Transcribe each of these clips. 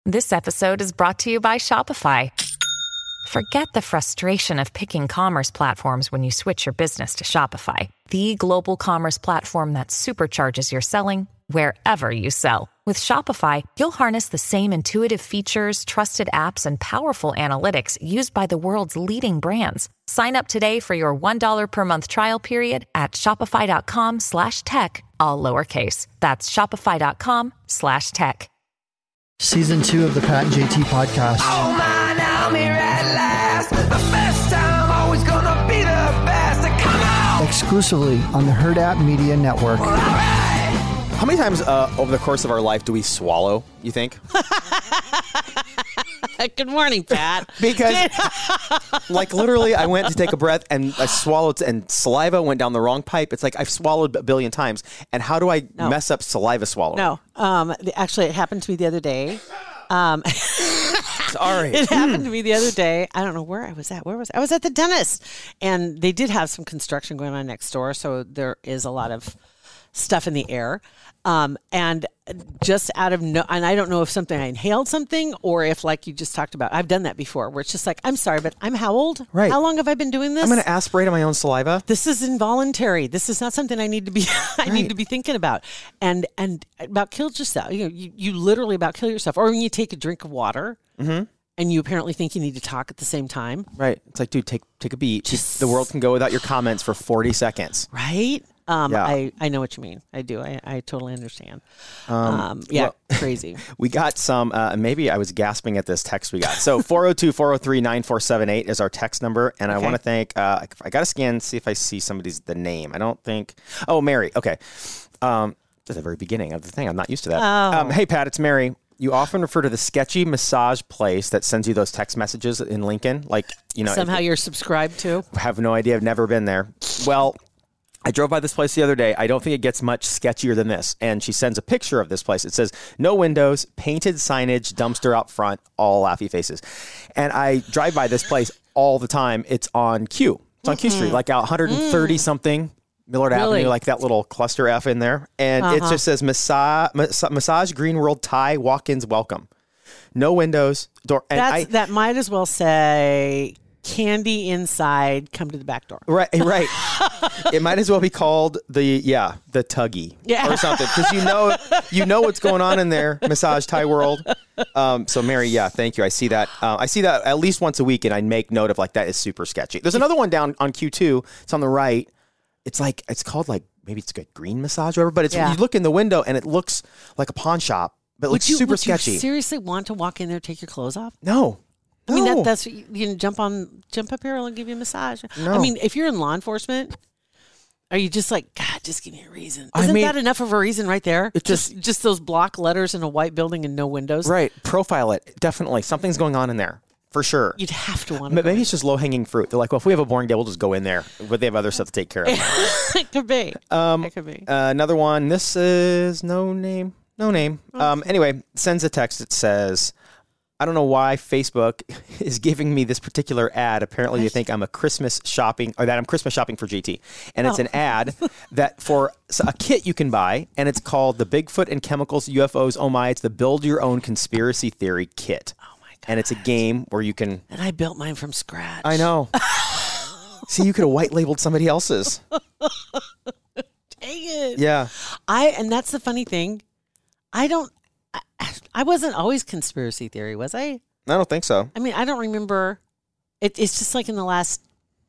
This episode is brought to you by Shopify. Forget the frustration of picking commerce platforms when you switch your business to Shopify, the global commerce platform that supercharges your selling wherever you sell. With Shopify, you'll harness the same intuitive features, trusted apps, and powerful analytics used by the world's leading brands. Sign up today for your $1 per month trial period at shopify.com/tech, all lowercase. That's shopify.com/tech. Season 2 of the Pat and JT podcast. Oh man, I'm here at last. The best time, always gonna be the best. Come on! Exclusively on the Herd App Media Network. All right. How many times over the course of our life do we swallow, you think? Good morning, Pat. Because, like, literally, I went to take a breath and I swallowed, and saliva went down the wrong pipe. It's like I've swallowed a billion times. And how do I mess up saliva swallowing? No. Actually, it happened to me the other day. Sorry. It happened to me the other day. I don't know where I was at. Where was I? I was at the dentist. And they did have some construction going on next door, so there is a lot of stuff in the air. And just out of and I don't know if I inhaled something or if, like you just talked about, I've done that before, where it's just like, I'm sorry, but I'm how old? Right. How long have I been doing this? I'm going to aspirate on my own saliva. This is involuntary. This is not something I need to be. Need to be thinking about, and about kill yourself. You literally about kill yourself, or when you take a drink of water. Mm-hmm. And you apparently think you need to talk at the same time. Right. It's like, dude, take a beat. The world can go without your comments for 40 seconds. Right. Yeah. I know what you mean. I do. I totally understand. Crazy. We got some, maybe I was gasping at this text we got. So 402-403-9478 is our text number. And I want to thank, I got to scan, see if I see the name. I don't think, Mary. Okay. At the very beginning of the thing. I'm not used to that. Hey, Pat, it's Mary. You often refer to the sketchy massage place that sends you those text messages in Lincoln. Like, somehow you're subscribed to. I have no idea. I've never been there. Well, I drove by this place the other day. I don't think it gets much sketchier than this. And she sends a picture of this place. It says, no windows, painted signage, dumpster out front, all laughy faces. And I drive by this place all the time. It's on Q. It's on Q Street, like out 130 something. Millard Avenue, like that little cluster F in there. And it just says Massage Green World Thai walk-ins welcome. No windows. Door. And that might as well say candy inside, come to the back door. Right. It might as well be called the Tuggy or something. Because you know what's going on in there, Massage Thai World. So Mary, thank you. I see that. I see that at least once a week, and I make note of that is super sketchy. There's another one down on Q2. It's on the right. It's called maybe it's a green massage or whatever, but you look in the window and it looks like a pawn shop, but it looks super sketchy. Would you seriously want to walk in there, take your clothes off? No. I mean, that's you can jump up here, I'll give you a massage. No. I mean, if you're in law enforcement, are you just like, God, just give me a reason? Isn't that enough of a reason right there? It's just those block letters in a white building and no windows. Right. Profile it. Definitely. Something's going on in there. For sure. You'd have to want to. But maybe it's just low-hanging fruit. They're like, well, if we have a boring day, we'll just go in there. But they have other stuff to take care of. It could be. It could be. Another one. This is no name. Anyway, sends a text. It says, I don't know why Facebook is giving me this particular ad. Apparently, they think I'm Christmas shopping for GT. And it's an ad that for a kit you can buy, and it's called the Bigfoot and Chemicals UFOs. Oh my! It's the Build Your Own Conspiracy Theory Kit. And it's a game where you can... And I built mine from scratch. I know. See, you could have white labeled somebody else's. Dang it. Yeah. And that's the funny thing. I wasn't always conspiracy theory, was I? I don't think so. I mean, I don't remember. It's just like in the last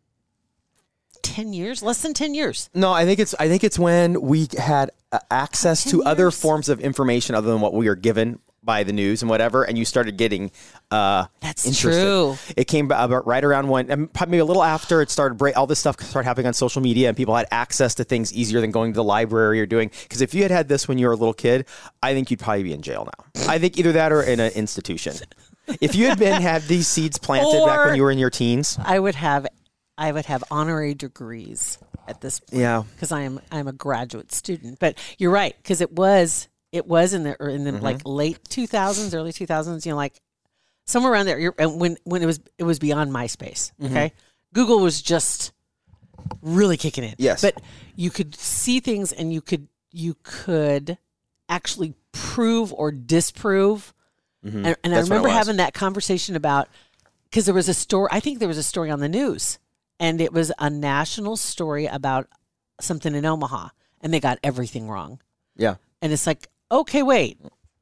10 years, less than 10 years. No, I think it's when we had access to other forms of information other than what we were given by the news and whatever, and you started getting that's interested. True. It came about right around when, and probably a little after it started all this stuff started happening on social media, and people had access to things easier than going to the library or doing. Because if you had this when you were a little kid, I think you'd probably be in jail now. I think either that or in an institution. If you had these seeds planted back when you were in your teens, I would have honorary degrees at this point. Yeah, because I'm a graduate student. But you're right, because it was in the like late 2000s, early 2000s, like somewhere around there. When it was beyond MySpace. Okay, Google was just really kicking in. Yes, but you could see things, and you could actually prove or disprove And I That's what it remember was. having that conversation about, because there was a story, I think there was a story on the news, and it was a national story about something in Omaha, and they got everything wrong. Yeah. And it's like, okay, wait.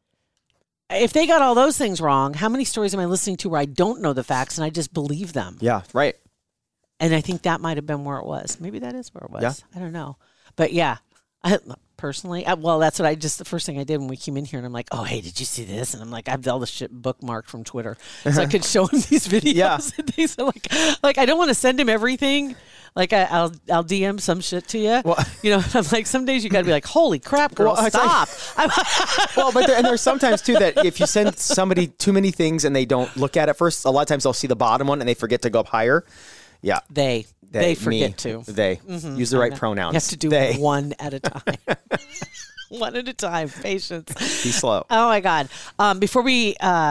If they got all those things wrong, how many stories am I listening to where I don't know the facts and I just believe them? Yeah. Right. And I think that might have been where it was. Maybe that is where it was. Yeah. I don't know. But yeah, personally, well, that's what the first thing I did when we came in here, and I'm like, oh, hey, did you see this? And I'm like, I have all the shit bookmarked from Twitter. So I could show him these videos Yeah. and things. I'm like, I don't want to send him everything. Like I'll DM some shit to you. Well- I'm like, some days you got to be like, holy crap, girl, Well, it's like- stop. Well, but there's sometimes too that if you send somebody too many things and they don't look at it first, a lot of times they'll see the bottom one and they forget to go up higher. Yeah. They forget me, to. They use the right pronouns. You have to do they. one at a time. One at a time. Patience. Be slow. Oh, my God. Before we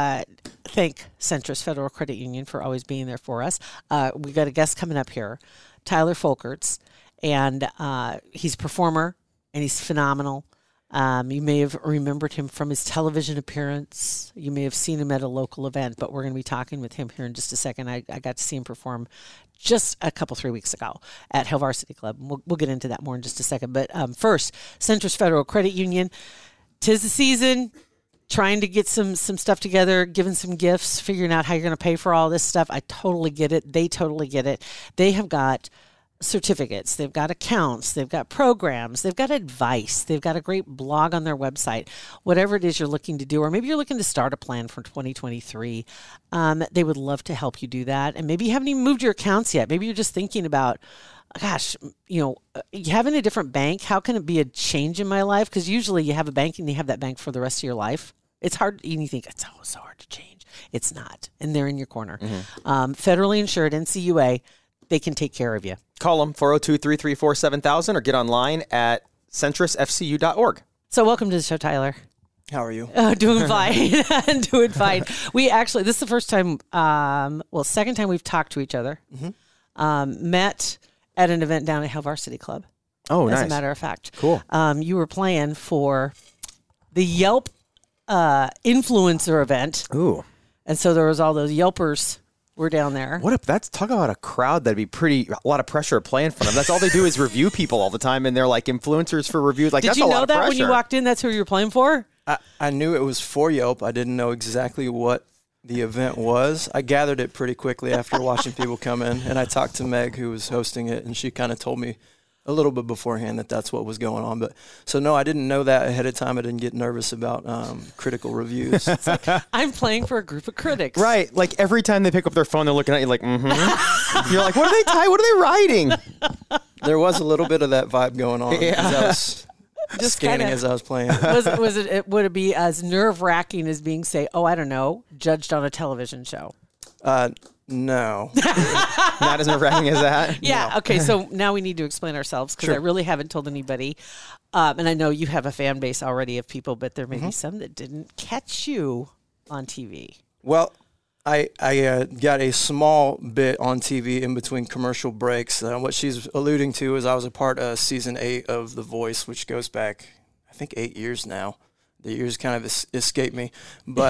thank Centris Federal Credit Union for always being there for us, we got a guest coming up here, Tyler Folkerts, and he's a performer, and he's phenomenal. You may have remembered him from his television appearance. You may have seen him at a local event, but we're going to be talking with him here in just a second. I got to see him perform just a couple, 3 weeks ago at Hill Varsity Club. We'll get into that more in just a second. But first, Centris Federal Credit Union. 'Tis the season. Trying to get some stuff together, giving some gifts, figuring out how you're going to pay for all this stuff. I totally get it. They totally get it. They have got certificates, they've got accounts, they've got programs, they've got advice, they've got a great blog on their website. Whatever it is you're looking to do, or maybe you're looking to start a plan for 2023, they would love to help you do that. And maybe you haven't even moved your accounts yet. Maybe you're just thinking about, gosh, you having a different bank, how can it be a change in my life? Because usually you have a bank and you have that bank for the rest of your life. It's hard, and you think, it's so hard to change. It's not. And they're in your corner. Federally insured, NCUA, they can take care of you. Call them 402-334-7000 or get online at centrisfcu.org. So welcome to the show, Tyler. How are you? Doing fine. Doing fine. We actually, this is the first time, second time we've talked to each other. Met at an event down at Hill Varsity Club. Oh, as nice. a matter of fact. Cool. You were playing for the Yelp influencer event. Ooh. And so there was all those Yelpers were down there. What if that's talk about a crowd that'd be a lot of pressure to play in front of. That's all they do is review people all the time, and they're like influencers for reviews. Like, Did that's you a lot know of that pressure. when you walked in, that's who you were playing for? I knew it was for Yelp. I didn't know exactly what the event was. I gathered it pretty quickly after watching people come in, and I talked to Meg, who was hosting it, and she kind of told me a little bit beforehand that that's what was going on. But so no, I didn't know that ahead of time. I didn't get nervous about critical reviews. I'm playing for a group of critics. Right. Like every time they pick up their phone, they're looking at you like, You're like, what are they writing? There was a little bit of that vibe going on as I was Just scanning kinda- as I was playing. Would it be as nerve-wracking as being, say, I don't know, judged on a television show? No. Not as nerve-wracking as that. Yeah. Okay. So now we need to explain ourselves because I really haven't told anybody. And I know you have a fan base already of people, but there may be some that didn't catch you on TV. Well, I got a small bit on TV in between commercial breaks. What she's alluding to is I was a part of season 8 of The Voice, which goes back, I think, 8 years now. The years kind of escape me. But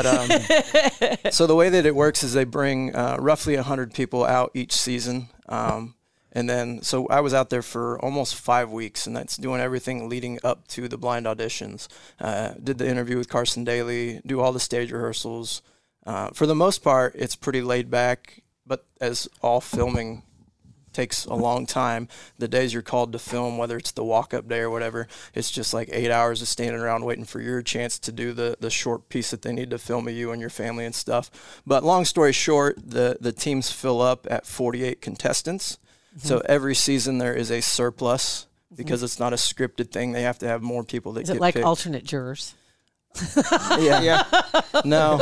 so the way that it works is they bring roughly 100 people out each season. And then, so I was out there for almost 5 weeks, and that's doing everything leading up to the blind auditions. Did the interview with Carson Daly, do all the stage rehearsals. For the most part, it's pretty laid back, but as all filming takes a long time, the days you're called to film, whether it's the walk-up day or whatever, it's just like 8 hours of standing around waiting for your chance to do the short piece that they need to film of you and your family and stuff. But long story short, the teams fill up at 48 contestants. So every season there is a surplus because it's not a scripted thing. They have to have more people that Is get it like picked. alternate jurors? Yeah. No.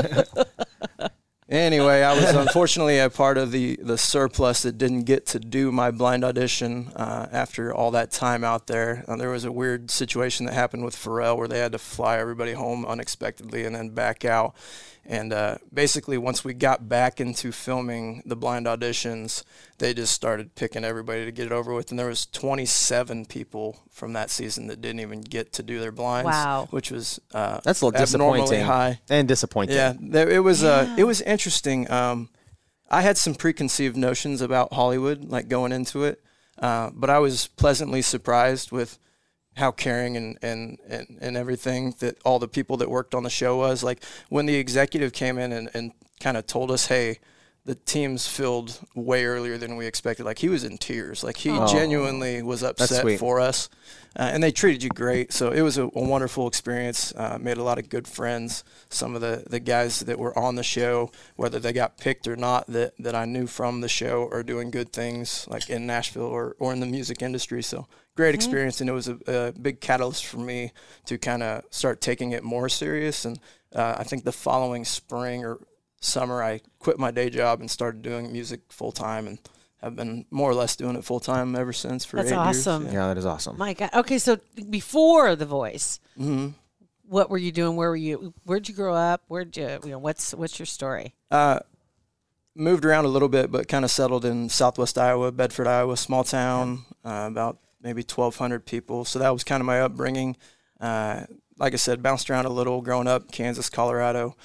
Anyway, I was unfortunately a part of the surplus that didn't get to do my blind audition after all that time out there. There was a weird situation that happened with Pharrell where they had to fly everybody home unexpectedly and then back out. And basically, once we got back into filming the blind auditions, they just started picking everybody to get it over with. And there was 27 people from that season that didn't even get to do their blinds. Wow. Which was That's a little abnormally disappointing. high. And disappointing. Yeah, it was interesting. I had some preconceived notions about Hollywood, like going into it, but I was pleasantly surprised with how caring and everything that all the people that worked on the show was. Like when the executive came in and kind of told us, hey, the team's filled way earlier than we expected. Like he was in tears. Like he genuinely was upset for us. And they treated you great. So it was a wonderful experience. Made a lot of good friends. Some of the guys that were on the show, whether they got picked or not, that I knew from the show are doing good things like in Nashville or in the music industry. So great experience. And it was a big catalyst for me to kind of start taking it more serious. And I think the following spring or summer, I quit my day job and started doing music full time, and have been more or less doing it full time ever since for 8 years. That's awesome. Yeah, that is awesome. My God. Okay, so before The Voice, Mm-hmm. what were you doing? Where were you? Where'd you grow up? Where'd you? What's your story? Moved around a little bit, but kind of settled in Southwest Iowa, Bedford, Iowa, small town, about maybe 1,200 people. So that was kind of my upbringing. Like I said, bounced around a little growing up, Kansas, Colorado.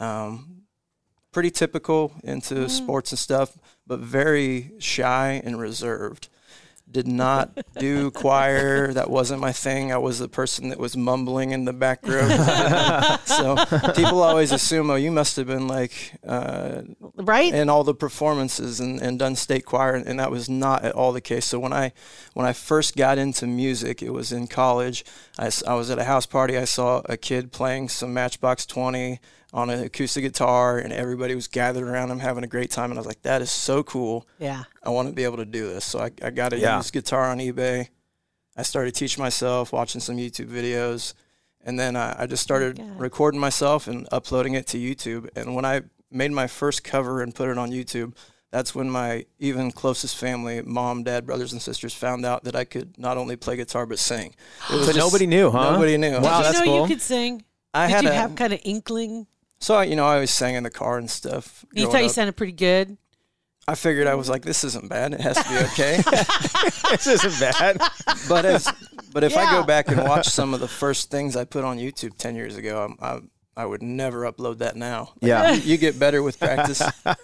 Pretty typical into sports and stuff, but very shy and reserved. Did not do choir. That wasn't my thing. I was the person that was mumbling in the back row. So people always assume, oh, you must have been like Right? in all the performances and done state choir, and that was not at all the case. So when I first got into music, it was in college. I was at a house party. I saw a kid playing some Matchbox 20 on an acoustic guitar, and everybody was gathered around him having a great time. And I was like, that is so cool. Yeah. I want to be able to do this. So I got a used guitar on eBay. I started teaching myself, watching some YouTube videos. And then I just started recording myself and uploading it to YouTube. And when I made my first cover and put it on YouTube, that's when my even closest family, mom, dad, brothers, and sisters, found out that I could not only play guitar but sing. So nobody knew, huh? Nobody knew. Wow, Did that's you know cool. you could sing? I Did had you a- have kind of inkling? So, I always sang in the car and stuff. You growing thought you up. sounded pretty good? I figured I was like, this isn't bad. It has to be okay. This isn't bad. But if I Yeah. go back and watch some of the first things I put on YouTube 10 years ago, I would never upload that now. Like, Yeah. you get better with practice.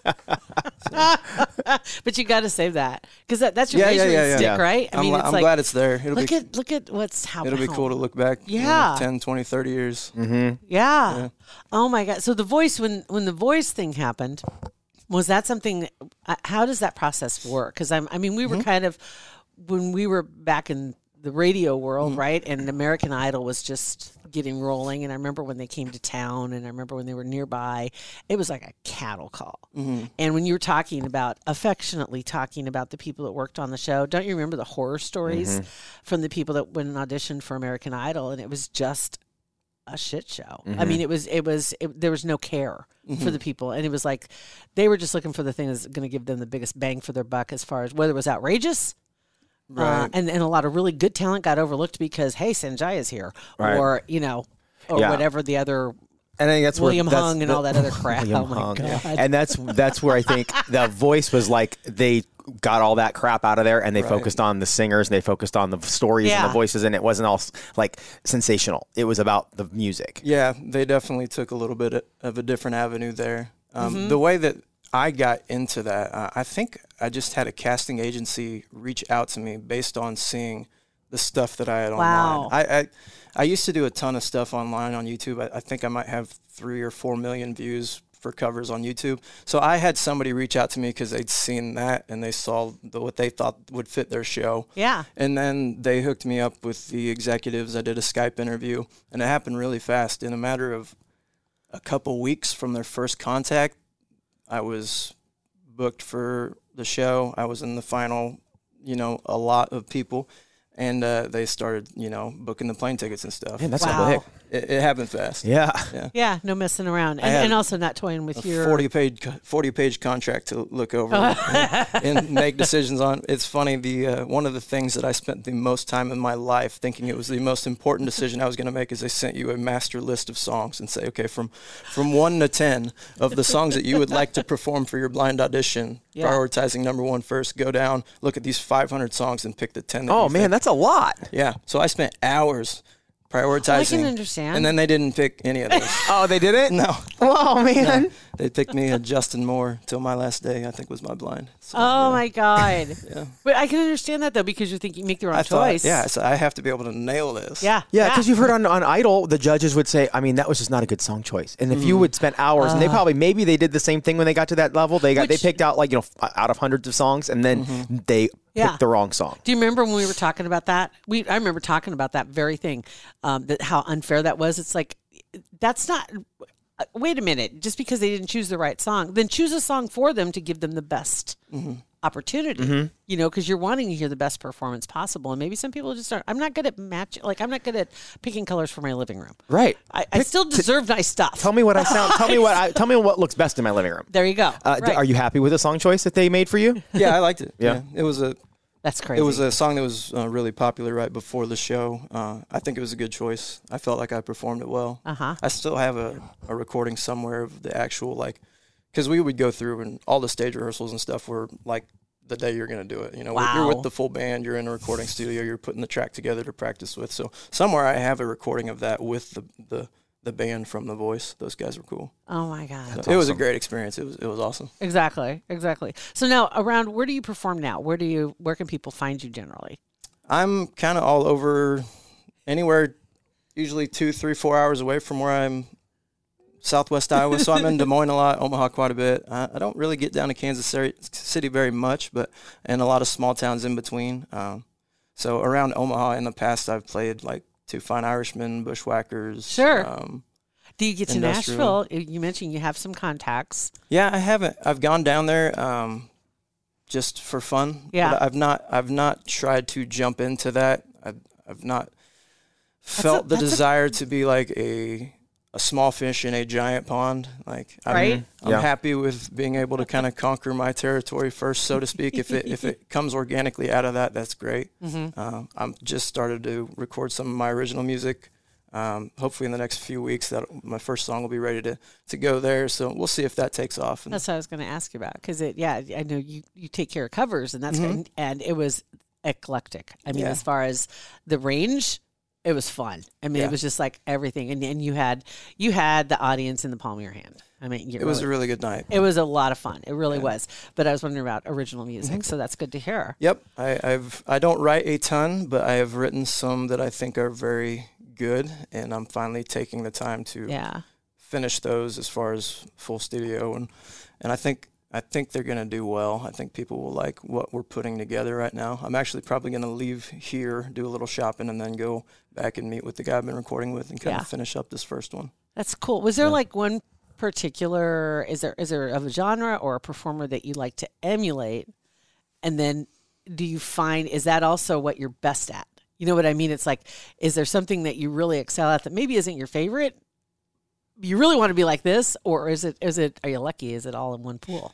But you got to save that because that's your measuring stick, right? I mean, it's I'm like glad it's there. It'll look at what's happening. be cool to look back. Yeah. 10, 20, 30 years. Yeah. Oh my God. So The Voice, when the Voice thing happened, was that something? How does that process work? Because we were kind of when we were back in the radio world, right? And American Idol was just getting rolling. And I remember when they came to town, and I remember when they were nearby, it was like a cattle call. And when you were affectionately talking about the people that worked on the show, don't you remember the horror stories from the people that went and auditioned for American Idol? And it was just a shit show. I mean, there was no care for the people. And it was like, they were just looking for the thing that's going to give them the biggest bang for their buck, as far as whether it was outrageous. Right. And a lot of really good talent got overlooked because, hey, Sanjaya's here, Right. or whatever the other And I think that's William where, Hung and all that other crap. William Oh my Hung. God. And that's where I think The Voice was like, they got all that crap out of there, and they focused on the singers, and they focused on the stories and Yeah. the voices, and it wasn't all like sensational. It was about the music. Yeah, they definitely took a little bit of a different avenue there. The way that I got into that, I think I just had a casting agency reach out to me based on seeing the stuff that I had Wow. online. I used to do a ton of stuff online on YouTube. I think I might have 3 or 4 million views for covers on YouTube. So I had somebody reach out to me because they'd seen that and they saw what they thought would fit their show. Yeah. And then they hooked me up with the executives. I did a Skype interview, and it happened really fast. In a matter of a couple weeks from their first contact, I was booked for the show. I was in the final, a lot of people. And they started, booking the plane tickets and stuff. Man, that's Wow. quick. It happened fast. Yeah. Yeah, no messing around. had And also not toying with your 40-page contract to look over and make decisions on. It's funny, one of the things that I spent the most time in my life thinking it was the most important decision I was going to make is they sent you a master list of songs and say, okay, from 1 to 10 of the songs that you would like to perform for your blind audition, prioritizing number 1 first, go down, look at these 500 songs and pick the 10 that Oh, you man, think. that's a lot. Yeah, so I spent hours prioritizing. I can understand. And then they didn't pick any of those. Oh, they didn't? No. Oh, man. No. They picked me Justin Moore till my last day, I think was my blind. So, Oh my God! Yeah. But I can understand that though because you're thinking make the wrong I choice. thought, so I have to be able to nail this. Yeah. Yeah, because you've heard on Idol, the judges would say, I mean, that was just not a good song choice. And if you would spend hours, and maybe they did the same thing when they got to that level. They picked out out of hundreds of songs, and then they picked the wrong song. Do you remember when we were talking about that? I remember talking about that very thing, that how unfair that was. It's like that's not. Wait a minute. Just because they didn't choose the right song, then choose a song for them to give them the best opportunity. Because you're wanting to hear the best performance possible. And maybe some people just aren't. I'm not good at I'm not good at picking colors for my living room. Right. I still deserve nice stuff. Tell me what I sound. Tell me what looks best in my living room. There you go. Right. Are you happy with the song choice that they made for you? Yeah, I liked it. Yeah. It was That's crazy. It was a song that was really popular right before the show. I think it was a good choice. I felt like I performed it well. I still have a recording somewhere of the actual, because we would go through and all the stage rehearsals and stuff were like the day you're going to do it. Wow. You're with the full band, you're in a recording studio, you're putting the track together to practice with. So somewhere I have a recording of that with the band from The Voice. Those guys were cool. Oh my God. It was a great experience. It was awesome. Exactly. So now where do you perform now? Where can people find you generally? I'm kind of all over, anywhere, usually 2, 3, 4 hours away from where I'm, Southwest Iowa. So I'm in Des Moines a lot, Omaha quite a bit. I don't really get down to Kansas City very much, and a lot of small towns in between. So around Omaha in the past, I've played to Fine Irishmen, Bushwhackers. Sure. Do you get to Industrial. Nashville? You mentioned you have some contacts. Yeah, I haven't. I've gone down there just for fun. Yeah. But I've not tried to jump into that. I've not felt the desire to be like a small fish in a giant pond. I'm happy with being able to kind of conquer my territory first, so to speak. If it comes organically out of that, that's great. I'm just started to record some of my original music. Hopefully in the next few weeks that my first song will be ready to go there. So we'll see if that takes off. That's what I was going to ask you about because I know you take care of covers and that's good. And it was eclectic. I mean, as far as the range, it was fun. I mean, it was just like everything, and you had the audience in the palm of your hand. I mean, it was a really good night. It was a lot of fun. It really was. But I was wondering about original music, so that's good to hear. Yep, I don't write a ton, but I have written some that I think are very good, and I'm finally taking the time to finish those as far as full studio, and I think they're going to do well. I think people will like what we're putting together right now. I'm actually probably going to leave here, do a little shopping, and then go back and meet with the guy I've been recording with and kind of finish up this first one. That's cool. Was there one particular, is there of a genre or a performer that you like to emulate? And then do you find, is that also what you're best at? You know what I mean? It's like, is there something that you really excel at that maybe isn't your favorite? You really want to be like this, or is it, are you lucky? Is it all in one pool?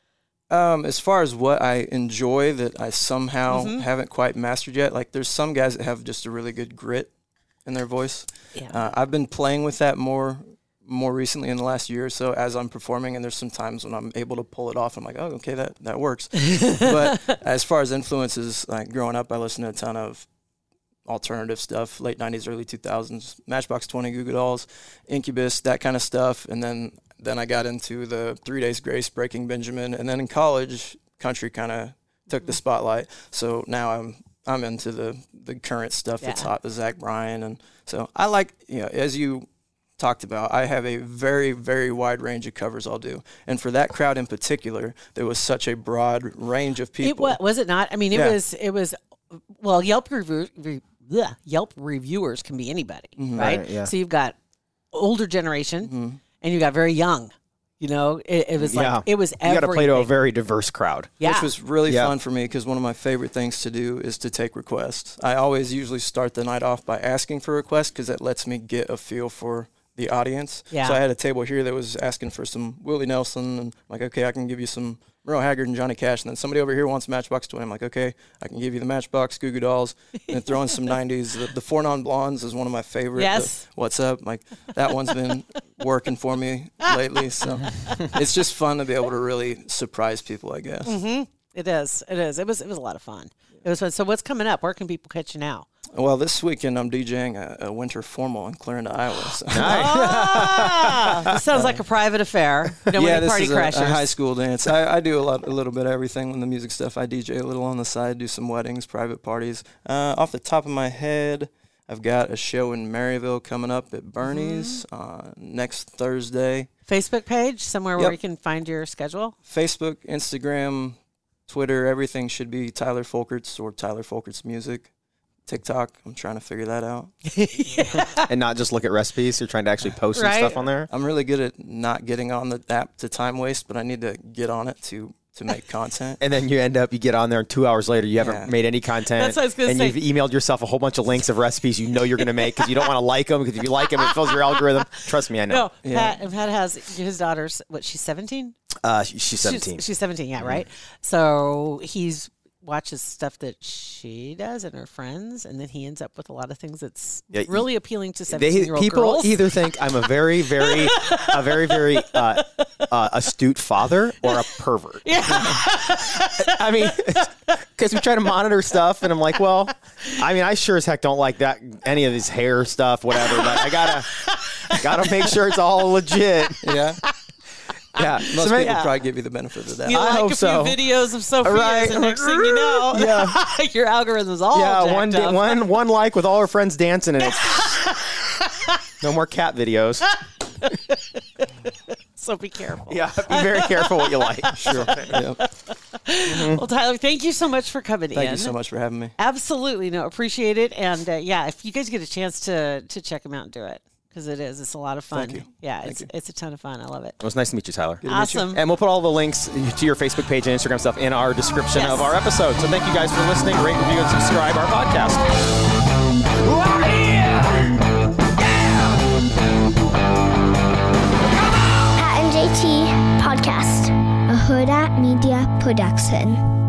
As far as what I enjoy that I somehow haven't quite mastered yet, there's some guys that have just a really good grit in their voice. Yeah. I've been playing with that more recently in the last year or so as I'm performing, and there's some times when I'm able to pull it off. I'm like, oh, okay, that works. But as far as influences, growing up, I listened to a ton of alternative stuff, late 90s, early 2000s, Matchbox 20, Goo Goo Dolls, Incubus, that kind of stuff. And then I got into the 3 Days Grace, Breaking Benjamin, and then in college, country kind of took the spotlight. So now I'm into the current stuff that's hot, the Zach Bryan. And so I like, as you talked about, I have a very, very wide range of covers I'll do. And for that crowd in particular, there was such a broad range of people. Was it not? I mean, it was, well, Yelp reviewers can be anybody, right? Yeah. So you've got older generation and you've got very young, You know, it was like, Yeah. it was You everything. got to play to a very diverse crowd. Yeah. Which was really Yeah. fun for me because one of my favorite things to do is to take requests. I always usually start the night off by asking for requests because that lets me get a feel for the audience. Yeah. So I had a table here that was asking for some Willie Nelson, and I'm like, okay, I can give you some Merle Haggard and Johnny Cash. And then somebody over here wants Matchbox 20. I'm like, okay, I can give you the Matchbox, Goo Goo Dolls, and then throw in some 90s. The Four Non Blondes is one of my favorite. Yes. What's Up? Like, that one's been working for me lately. So it's just fun to be able to really surprise people, I guess. It is. It is. It was a lot of fun. It was fun. So what's coming up? Where can people catch you now? Well, this weekend I'm DJing a winter formal in Clarinda, Iowa. So. This sounds like a private affair. No Yeah, many this party is crashers. a high school dance. I do a little bit of everything in the music stuff. I DJ a little on the side, do some weddings, private parties. Off the top of my head, I've got a show in Maryville coming up at Bernie's next Thursday. Facebook page, somewhere where Yep. you can find your schedule. Facebook, Instagram, Twitter, everything should be Tyler Folkerts or Tyler Folkerts Music. TikTok, I'm trying to figure that out. And not just look at recipes. You're trying to actually post some Right. stuff on there. I'm really good at not getting on the app to time waste, but I need to get on it to make content. And then you get on there, and 2 hours later, you haven't Yeah. made any content. That's what I was gonna and say. you've emailed yourself a whole bunch of links of recipes you know you're going to make because you don't want to like them. Because if you like them, it fills your algorithm. Trust me, I know. No, Pat has his daughter's, she's 17? She's 17. She's 17, yeah, right? So he's watches stuff that she does and her friends, and then he ends up with a lot of things that's really appealing to 17-year-old People girls. either think I'm a very, very astute father or a pervert. Yeah. I mean, because we try to monitor stuff, and I'm like, well, I mean, I sure as heck don't like that any of his hair stuff, whatever. But I gotta make sure it's all legit. Yeah. Yeah. Most people probably give you the benefit of that. You I like hope a so. few videos of Sophia's, Right. and next thing you know, your algorithm's all jacked up. one like with all her friends dancing, and it's no more cat videos. So be careful. Yeah, be very careful what you like. Sure. Yeah. Well, Tyler, thank you so much for coming in. Thank you so much for having me. Absolutely. No, appreciate it. And yeah, if you guys get a chance to check them out and do it, because it's a lot of fun. Thank you. Yeah, Thank you. it's a ton of fun. I love it. It was nice to meet you, Tyler. Awesome. And we'll put all the links to your Facebook page and Instagram stuff in our description Yes. of our episode. So thank you guys for listening. Rate, review, and subscribe our podcast. Right here. Yeah. Pat and JT Podcast, a Huda Media Production.